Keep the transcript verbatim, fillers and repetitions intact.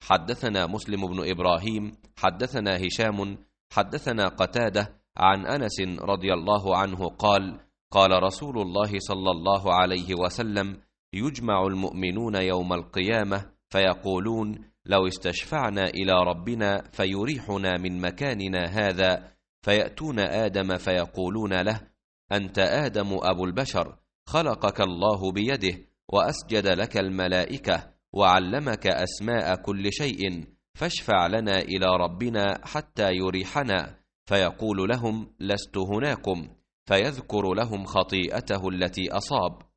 حدثنا مسلم بن إبراهيم حدثنا هشام حدثنا قتادة عن أنس رضي الله عنه قال قال رسول الله صلى الله عليه وسلم يجمع المؤمنون يوم القيامة فيقولون لو استشفعنا إلى ربنا فيريحنا من مكاننا هذا، فيأتون آدم فيقولون له أنت آدم أبو البشر، خلقك الله بيده وأسجد لك الملائكة وعلمك أسماء كل شيء، فاشفع لنا إلى ربنا حتى يريحنا. فيقول لهم لست هناكم، فيذكر لهم خطيئته التي أصاب،